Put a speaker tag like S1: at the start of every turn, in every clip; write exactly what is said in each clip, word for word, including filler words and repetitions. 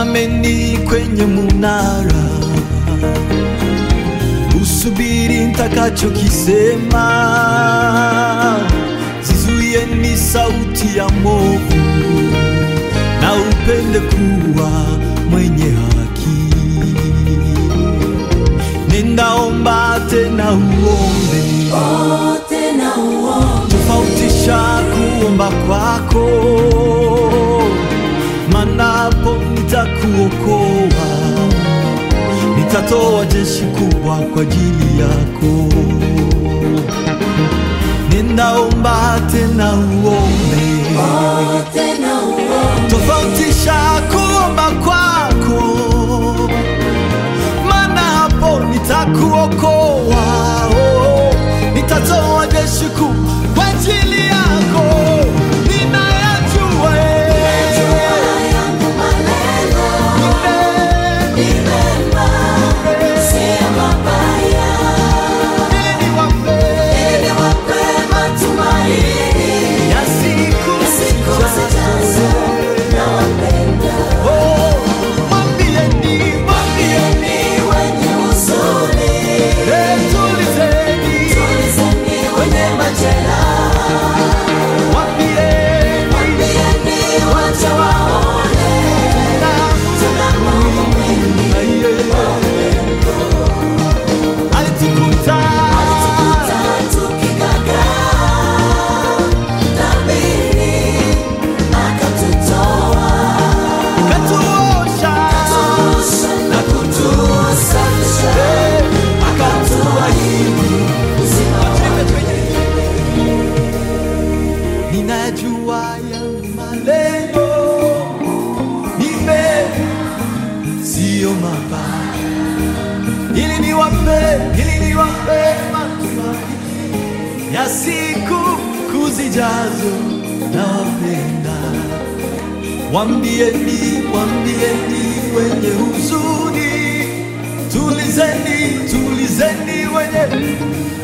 S1: Simameni kwenye munara, usubiri nitakachokisema. Zizuieni sauti ya mwovu, na upende kuwa mwenye haki. Nenda omba tena uombe,
S2: oh, tena uombe.
S1: Tofautisha kuomba kwako, maana hapo nitakuokoa. Nitatoa jeshi kubwa kwa ajili yako. Nenda omba tena uombe,
S2: oh, tena uombe.
S1: Tofautisha kuomba kwako, maana hapo nitakuokoa. Oh, nitatoa jeshi kubwa kwa ajili yako. Ninayajua
S2: yangu maneno ni mema, si mabaya, ili niwape matumaini
S1: ya siku
S2: zijazo. Nawapenda.
S1: Oh, mwambieni, mwambieni
S2: Wenye huzuni,
S1: eh, tulizeni,
S2: tulizeni wenye majeraha.
S1: mwambieni
S2: Mwambieni wacha waone, tuna Mungu mwingi wa upendo.
S1: alitukuta
S2: Alitukuta tukigagaa dhambini, akatutoa,
S1: katuosha
S2: akatuosha na kutusafisha, akatuahidi uzima wa
S1: ninajua yangu malengo ni mema, sio mabaya, ili niwape, ili niwape matumaini ya siku kuzijazo. Nawapenda. Wambieni, wambieni wenye huzuni, tulizeni, tulizeni wenye.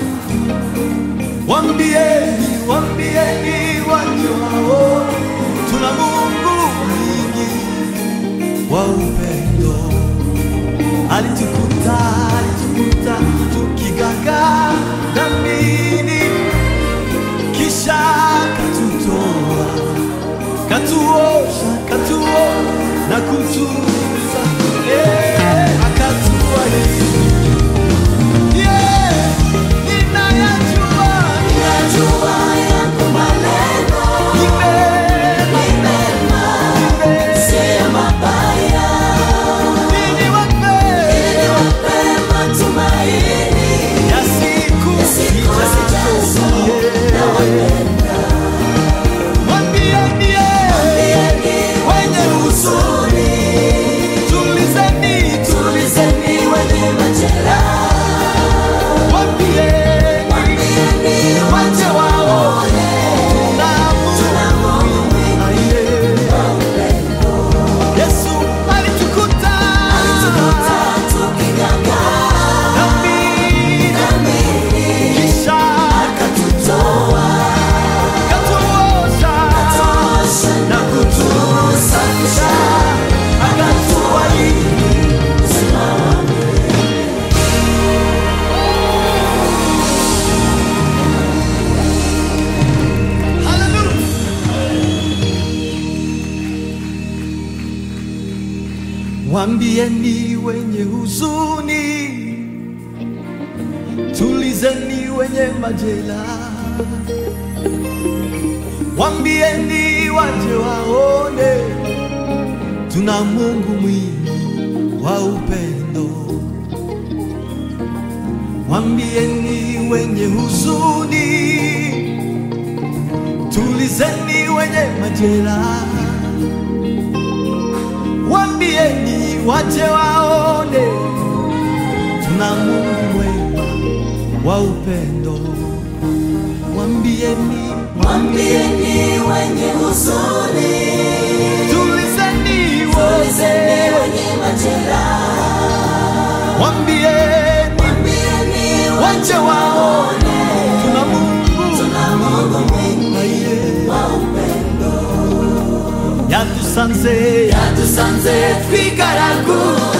S1: Wambieni, wambieni wajao, tuna Mungu mwingi wa upendo. Alitukuta, alitukuta tukigagaa dhambini, kisha katutoa, katuosha, katuosha na kutuza, eh, akatuahidi. Yeah, ninayajua,
S2: Ninajua yangu maneno
S1: ni mema,
S2: ni mema, si mabaya,
S1: ili niwape
S2: ili niwape matumaini
S1: ya siku
S2: ya siku zijazo. Nawapenda.
S1: Mwambieni, eh,
S2: Mwambieni
S1: wenye huzuni, tulizeni,
S2: tulizeni wenye majeraha.
S1: Mwambieni,
S2: Mwambieni wache waone, tuna Mungu mwingi wa upendo.
S1: Yesu alitukuta
S2: Alitukuta tukigagaa
S1: dhambini,
S2: dhambini,
S1: kisha
S2: akatutoa,
S1: katuosha
S2: akatuosha
S1: na kutusafisha, akatuahidi
S2: uzima wa milele.
S1: haleluya. Wambieni wenye huzuni, tulizeni wenye majeraha. Wambieni waje waone, tuna Mungu mwingi wa upendo. Wambieni wenye huzuni, tulizeni wenye majeraha. Wambieni waje waone, tuna Mungu mwema wa upendo. Wambieni,
S2: Mwambieni wenye huzuni,
S1: tulizeni
S2: tulizeni
S1: wote.
S2: wenye majeraha.
S1: Wambieni
S2: Mwambieni
S1: waje waone, tuna Mungu
S2: tuna Mungu mwingi
S1: Aye.
S2: wa upendo.
S1: yatusaidia yadusanze
S2: yadusanze twigaraguye